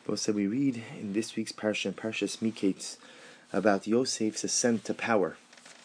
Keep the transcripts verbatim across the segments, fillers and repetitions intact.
But so we read in this week's parsha, Parshas Miketz, about Yosef's ascent to power.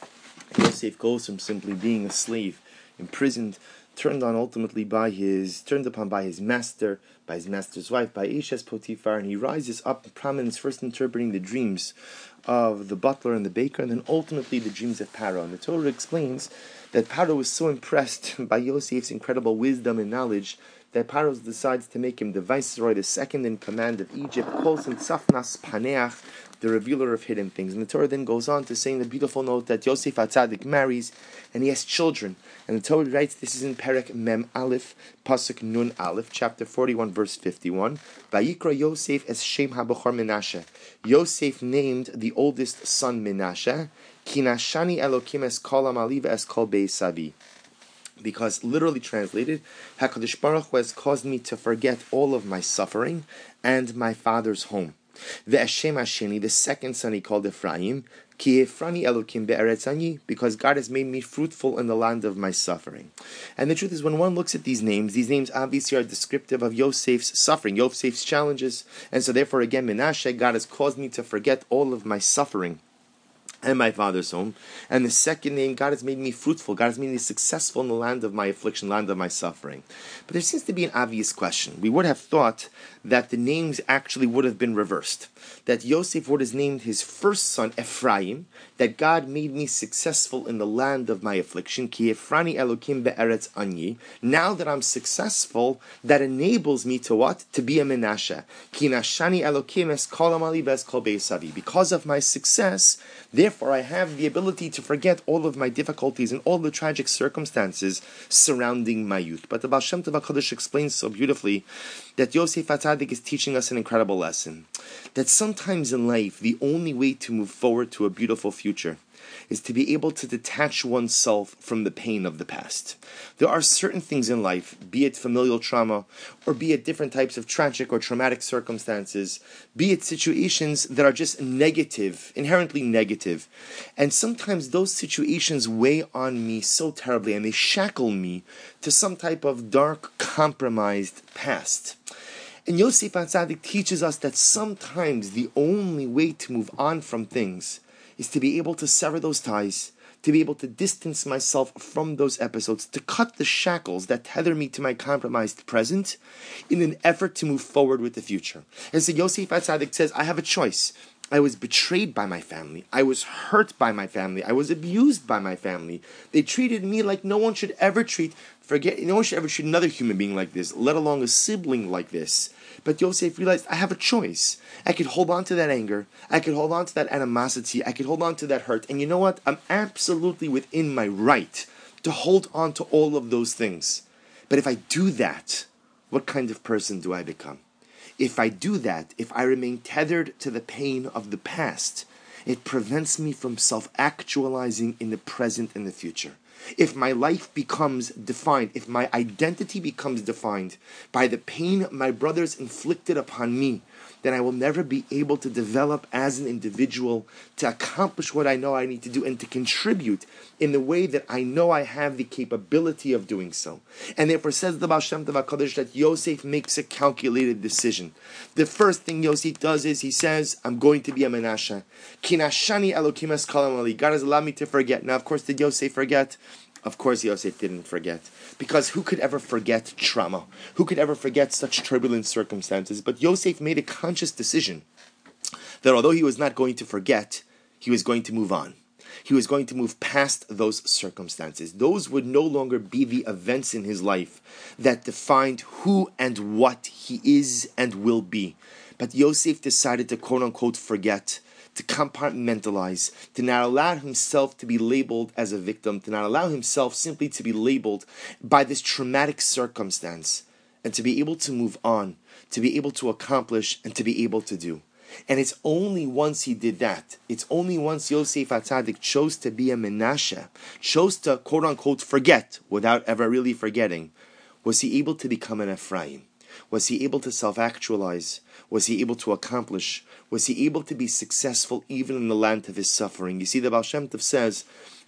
Yosef goes from simply being a slave, imprisoned, turned on ultimately by his, turned upon by his master, by his master's wife, by Eshes Potiphar, and he rises up in prominence, first interpreting the dreams of the butler and the baker, and then ultimately the dreams of Pharaoh. And the Torah explains that Pharaoh was so impressed by Yosef's incredible wisdom and knowledge that Pharaoh decides to make him the viceroy, the second in command of Egypt, calls him Tzafnas Paneach, the revealer of hidden things. And the Torah then goes on to say in the beautiful note that Yosef HaTzadik marries and he has children. And the Torah writes, this is in Perek Mem Aleph, Pasuk Nun Aleph, chapter forty-one, verse fifty-one. Vayikra Yosef es Shem HaBechor Menashe. Yosef named the oldest son Menashe, Kinashani Elokim es Kol Amaliva es Kol Beisavi. Because literally translated, HaKadosh Baruch Hu has caused me to forget all of my suffering and my father's home. Ve'ashem Hasheni, the second son he called Ephraim, Ki Efrani Elokim be'eretz ani, because God has made me fruitful in the land of my suffering. And the truth is, when one looks at these names, these names obviously are descriptive of Yosef's suffering, Yosef's challenges, and so therefore again, Menashe, God has caused me to forget all of my suffering and my father's home. And the second name, God has made me fruitful. God has made me successful in the land of my affliction, land of my suffering. But there seems to be an obvious question. We would have thought that the names actually would have been reversed. That Yosef would have named his first son Ephraim, that God made me successful in the land of my affliction. Ki Efrani Elokim be'eretz ani. Now that I'm successful, that enables me to what? To be a Menashe. Ki nashani Elokim es kol amali ves kol beisavi. Because of my success, therefore I have the ability to forget all of my difficulties and all the tragic circumstances surrounding my youth. But the Baal Shem Tov HaKadosh explains so beautifully that Yosef HaTzadik is teaching us an incredible lesson. That sometimes in life, the only way to move forward to a beautiful future is to be able to detach oneself from the pain of the past. There are certain things in life, be it familial trauma, or be it different types of tragic or traumatic circumstances, be it situations that are just negative, inherently negative. And sometimes those situations weigh on me so terribly, and they shackle me to some type of dark, compromised past. And Yosef HaTzadik teaches us that sometimes the only way to move on from things is to be able to sever those ties, to be able to distance myself from those episodes, to cut the shackles that tether me to my compromised present in an effort to move forward with the future. And so Yosef HaTzadik says, I have a choice. I was betrayed by my family. I was hurt by my family. I was abused by my family. They treated me like no one should ever treat, forget, no one should ever treat another human being like this, let alone a sibling like this. But Yosef realized, I have a choice. I could hold on to that anger. I could hold on to that animosity. I could hold on to that hurt. And you know what? I'm absolutely within my right to hold on to all of those things. But if I do that, what kind of person do I become? If I do that, if I remain tethered to the pain of the past, it prevents me from self-actualizing in the present and the future. If my life becomes defined, if my identity becomes defined by the pain my brothers inflicted upon me, then I will never be able to develop as an individual, to accomplish what I know I need to do, and to contribute in the way that I know I have the capability of doing so. And therefore says the Baal Shem Tov HaKadosh that Yosef makes a calculated decision. The first thing Yosef does is he says, I'm going to be a Menashe. Kinashani Elokim es kol amali. God has allowed me to forget. Now, of course, did Yosef forget? Of course Yosef didn't forget. Because who could ever forget trauma? Who could ever forget such turbulent circumstances? But Yosef made a conscious decision that although he was not going to forget, he was going to move on. He was going to move past those circumstances. Those would no longer be the events in his life that defined who and what he is and will be. But Yosef decided to quote-unquote forget, to compartmentalize, to not allow himself to be labeled as a victim, to not allow himself simply to be labeled by this traumatic circumstance, and to be able to move on, to be able to accomplish, and to be able to do. And it's only once he did that, it's only once Yosef HaTzadik chose to be a Menashe, chose to quote-unquote forget without ever really forgetting, was he able to become an Ephraim. Was he able to self-actualize? Was he able to accomplish? Was he able to be successful even in the land of his suffering? You see, the Baal Shem Tov says,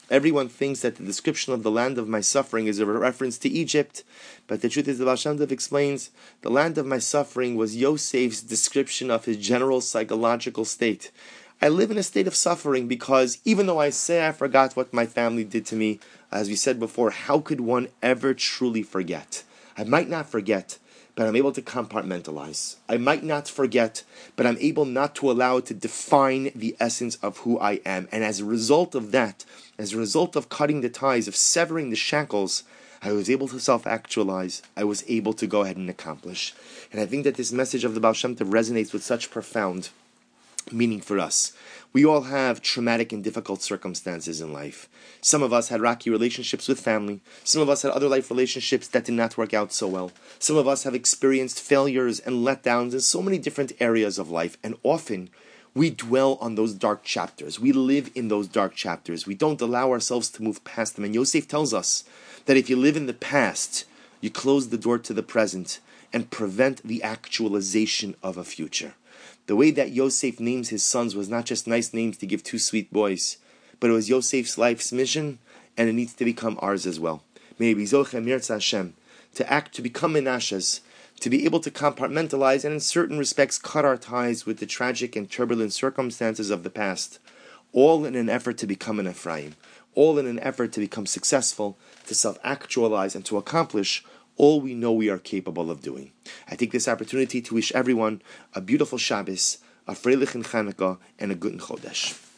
Everyone thinks that the description of the land of my suffering is a reference to Egypt, but the truth is the Baal Shem Tov explains the land of my suffering was Yosef's description of his general psychological state. I live in a state of suffering because even though I say I forgot what my family did to me, as we said before, how could one ever truly forget? I might not forget, but I'm able to compartmentalize. I might not forget, but I'm able not to allow it to define the essence of who I am. And as a result of that, as a result of cutting the ties, of severing the shackles, I was able to self-actualize. I was able to go ahead and accomplish. And I think that this message of the Baal Shem Tov resonates with such profound meaning for us. We all have traumatic and difficult circumstances in life. Some of us had rocky relationships with family. Some of us had other life relationships that did not work out so well. Some of us have experienced failures and letdowns in so many different areas of life. And often, we dwell on those dark chapters. We live in those dark chapters. We don't allow ourselves to move past them. And Yosef tells us that if you live in the past, you close the door to the present and prevent the actualization of a future. The way that Yosef names his sons was not just nice names to give two sweet boys, but it was Yosef's life's mission, and it needs to become ours as well. May we zochem yirtzeh Hashem to act, to become menashes, to be able to compartmentalize and in certain respects cut our ties with the tragic and turbulent circumstances of the past, all in an effort to become an Ephraim, all in an effort to become successful, to self-actualize and to accomplish all we know we are capable of doing. I take this opportunity to wish everyone a beautiful Shabbos, a Freilichen Chanukah, and a Guten Chodesh.